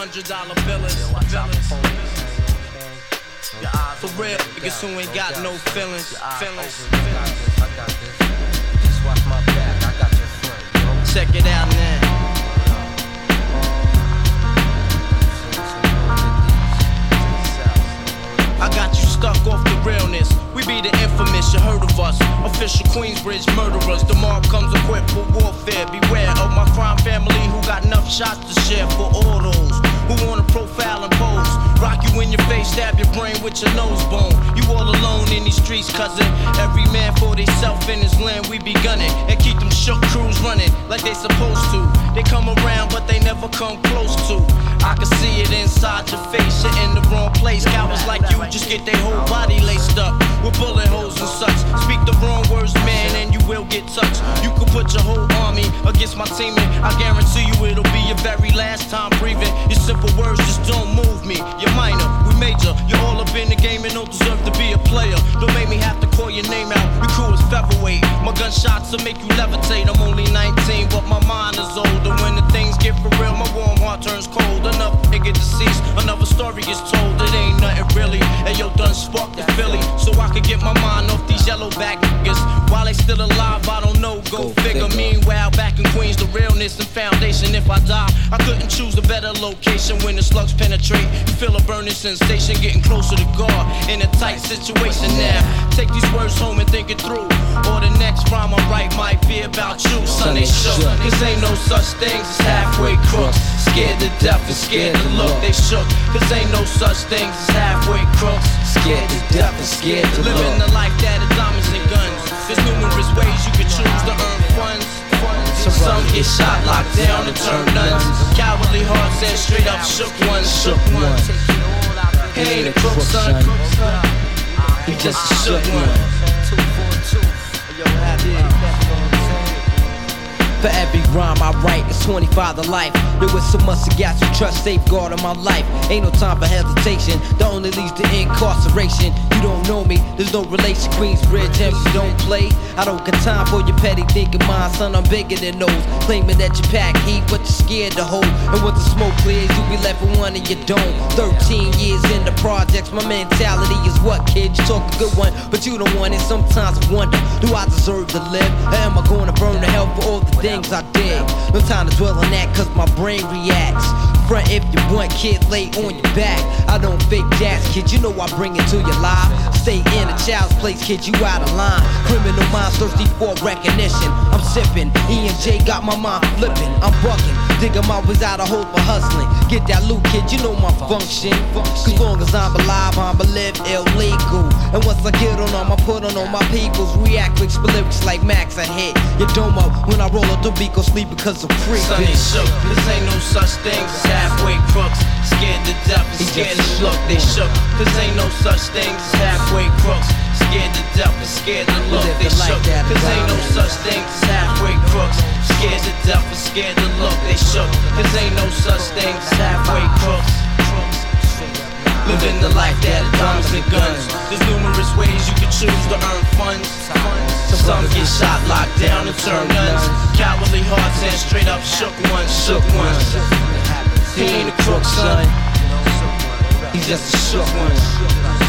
$100 billers. For real, niggas who ain't got no feelings. Check it out now. I got you stuck off the realness. We be the infamous, you heard of us. Official Queensbridge murderers. The mob comes equipped for warfare. Beware of my crime family who got enough shots to share for all those who wanna profile and pose. Rock you in your face, stab your brain with your nose bone. You all alone in these streets, cousin. Every man for theyself in his land, we be gunning. And keep them shook crews running like they supposed to. They come around, but they never come close to. I can see it inside your face, you're in the wrong place. Cowards like you just get their whole body laced up with bullet holes and such. Speak the wrong words, man, and you will get touched. You can put your whole army against my team, and I guarantee you it'll be your very last time breathing. Your simple words just don't move me. You're minor, we major. You're all up in the game and don't deserve to be a player. Don't make me have to call your name out. Your crew is featherweight. My gunshots will make you levitate. I'm only 19, but my mind is older. When the things get for real, my warm heart turns cold. Another nigga deceased, another story gets told. It ain't nothing really. And yo, done sparked the Philly, so I could get my mind off these yellow back niggas. While they still alive, I don't know, go figure. Meanwhile, back in Queens, the realness and foundation. If I die, I couldn't choose a better location. When the slugs penetrate, you feel a burning sensation, getting closer to God in a tight situation now. Take these words home and think it through, or the next rhyme I write might be about you. Son, they shook, cause ain't no such things as halfway crooks. Scared to death and scared to look, they shook, cause ain't no such things as halfway crooks. Scared to death and scared to look. Living the life that is diamonds and guns. There's numerous ways you can choose to earn funds. Some get shot, locked down, and turn nuns. Cowardly hearts and straight up shook ones. He ain't a crook, son. He just a shook one. For every rhyme I write, it's 25 to life. There was so much I got to trust, safeguard of my life. Ain't no time for hesitation, that only leads to incarceration. You don't know me, there's no relation. Queensbridge, MC don't play. I don't got time for your petty thinking, mine, son, I'm bigger than those. Claiming that you pack heat, but you're scared to hold. And when the smoke clears, you be left with one and you don't. 13 years in the projects, my mentality is what, kid? You talk a good one, but you don't want it. Sometimes I wonder, do I deserve to live? Or am I gonna burn to hell for all the things I did? No time to dwell on that, cause my brain reacts. Front if you want, kid, lay on your back. I don't fake jazz, kid, you know I bring it to your life. Stay in a child's place, kid, you out of line. Criminal minds thirsty for recognition. I'm sipping, E&J got my mind flipping. I'm bucking, digging my ways out of hope for hustling. Get that loot, kid, you know my function. Cause long as I'm alive, I'm live illegal. And once I get on them, I put on all my peoples. React with lyrics like Max, I hit your dome up. When I roll up the beat, go sleep because I'm free. Son, they shook, cause ain't no such thing as halfway crooks. Scared to death and scared to look, they shook, cause ain't no such thing as halfway crooks. Scared to death and scared to look, they shook, cause ain't no such thing as halfway crooks. Scared to death and scared to look, they shook, cause ain't no such thing as halfway crooks. Living the life that is diamonds and guns. There's numerous ways you can choose to earn funds. Some get shot, locked down, and turn nuns. Cowardly hearts and straight up shook ones. He ain't a crook, son. He's just a shook one.